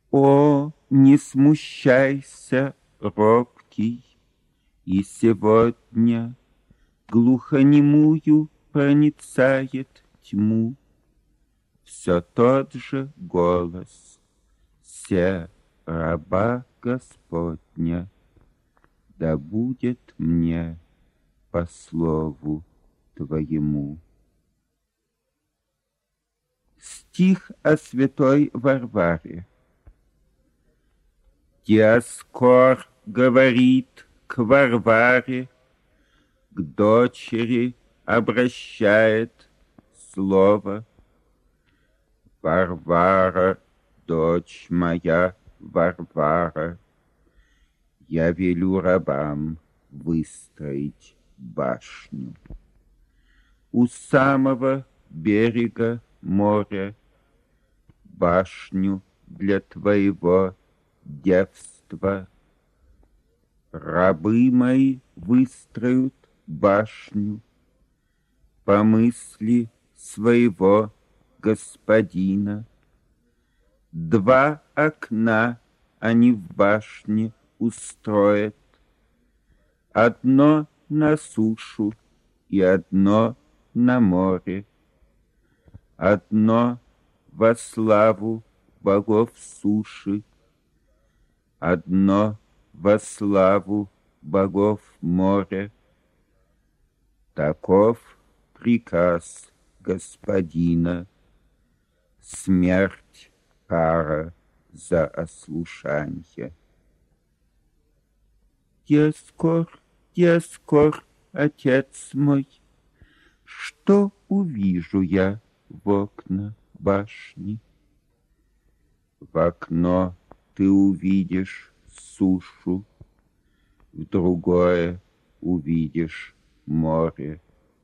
О, не смущайся, робкий, и сегодня глухонемую проницает тьму. Все тот же голос, се раба Господня, да будет мне по слову Твоему. Стих о святой Варваре. Диаскор говорит к Варваре, к дочери обращает слово. Варвара, дочь моя, Варвара, я велю рабам выстроить башню у самого берега моря, башню для твоего девства. Рабы мои выстроят башню по мысли своего господина. 2 окна они в башне устроят, одно на сушу и одно на море, одно во славу богов суши, одно во славу богов моря. Таков приказ господина, смерть кара за ослушанье. Диаскор, отец мой, что увижу я в окна башни? В окно ты увидишь сушу, в другое увидишь море.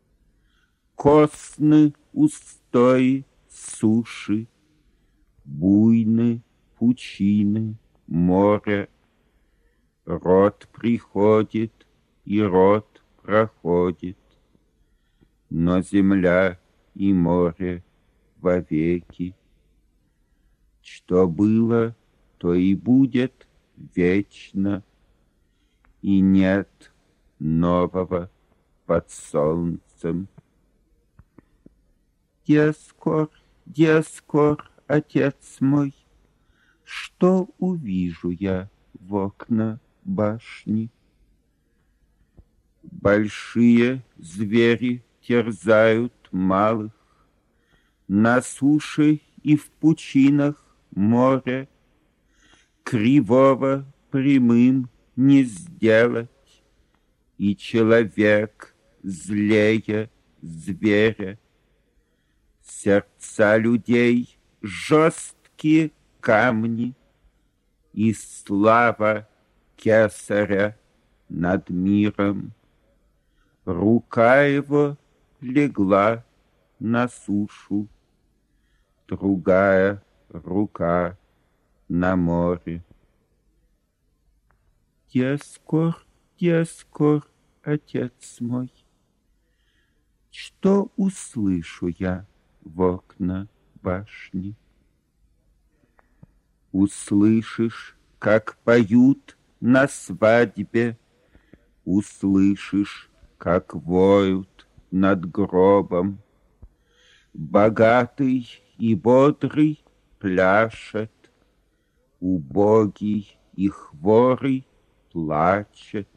Косны устои суши, буйны пучины моря. Род приходит и род проходит, но земля и море вовеки. Что было, то и будет вечно, и нет нового под солнцем. Диаскор, отец мой, что увижу я в окна башни? Большие звери терзают малых, на суше и в пучинах моря. Кривого прямым не сделать, и человек злее зверя. Сердца людей жесткие камни, и слава кесаря над миром. Рука его легла на сушу, другая рука на море. Диаскор, отец мой, что услышу я в окна башни? Услышишь, как поют на свадьбе, услышишь, как воют над гробом. Богатый и бодрый пляшет, убогий и хворый плачет.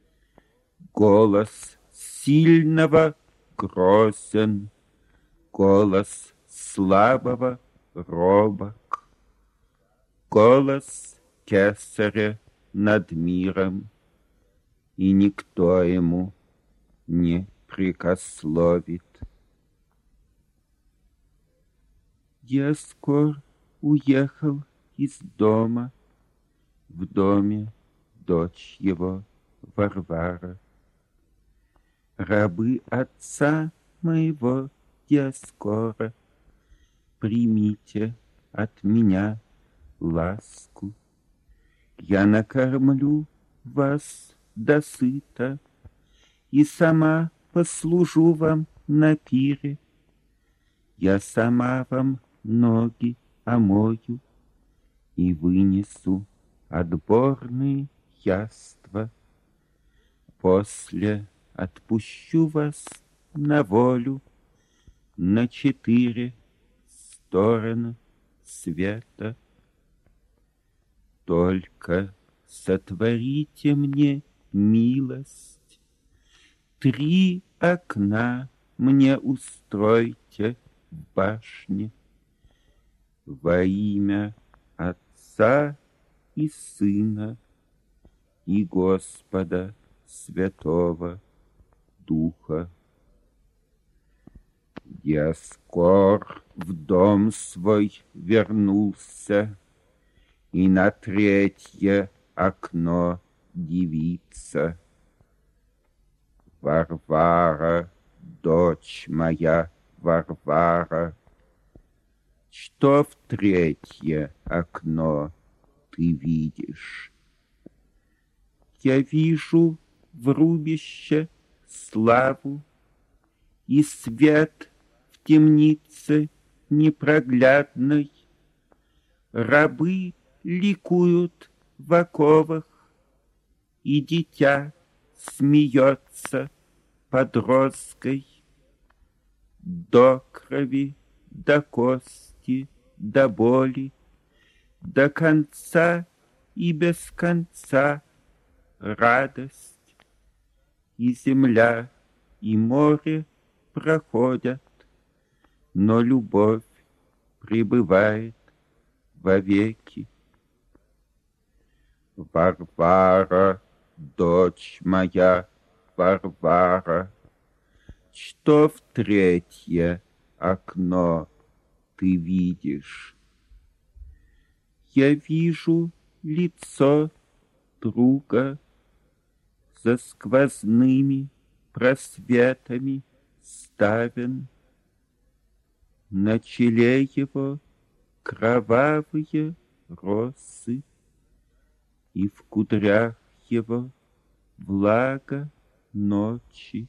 Голос сильного грозен, голос слабого робок. Голос кесаря над миром, и никто ему не прекословит. Диаскор уехал из дома, в доме дочь его Варвара. Рабы отца моего Диаскора, примите от меня ласку. Я накормлю вас досыта и сама послужу вам на пире. Я сама вам ноги омою и вынесу отборные яства. После отпущу вас на волю на 4 стороны света. Только сотворите мне милость, 3 окна мне устройте в башне во имя Отца и Сына и Господа Святого Духа. Я скор в дом свой вернулся, и на 3 окно девица. Варвара, дочь моя Варвара, что в 3 окно ты видишь? Я вижу в рубище славу и свет в темнице непроглядной. Рабы ликуют в оковах, и дитя смеется под розгой. До крови, до кости, до боли, до конца и без конца радость. И земля, и море проходят, но любовь пребывает вовеки. Варвара, дочь моя Варвара, что в 3 окно ты видишь? Я вижу лицо друга за сквозными просветами ставен. На челе его кровавые росы, и в кудрях его влага ночи.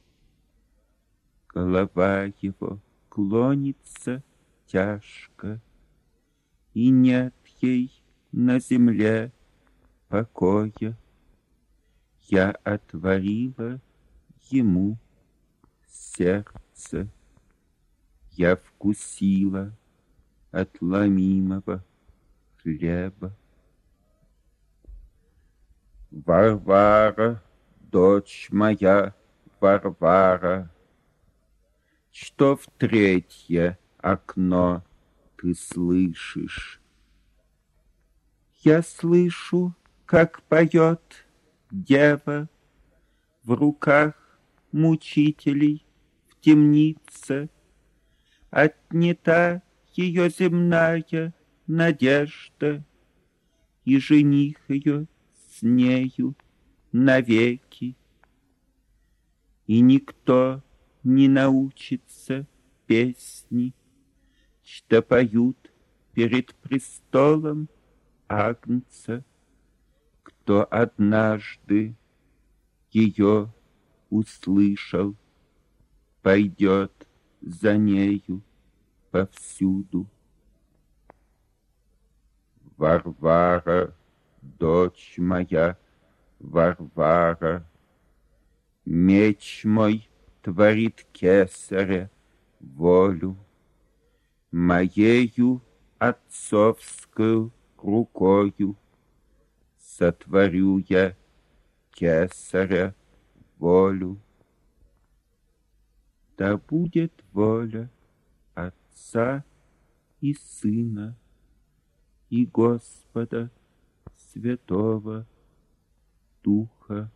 Голова его клонится тяжко, и нет ей на земле покоя. Я отворила ему сердце, я вкусила от ломимого хлеба. Варвара, дочь моя Варвара, что в 3 окно ты слышишь? Я слышу, как поет дева в руках мучителей в темнице. Отнята ее земная надежда, и жених ее с нею навеки. И никто не научится песни, что поют перед престолом Агнца. Кто однажды ее услышал, пойдет за нею повсюду. Варвара, дочь моя Варвара, меч мой творит кесаря волю, моею отцовскую рукою сотворю я кесаря волю. Да будет воля Отца и Сына и Господа Святого Духа.